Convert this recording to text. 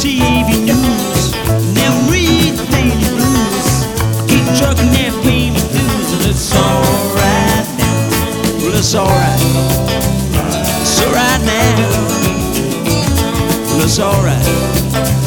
TV news, never read the daily blues. Keep trucking and paying the dues, and it's alright now. Well, it's alright. It's alright now. Well, it's alright.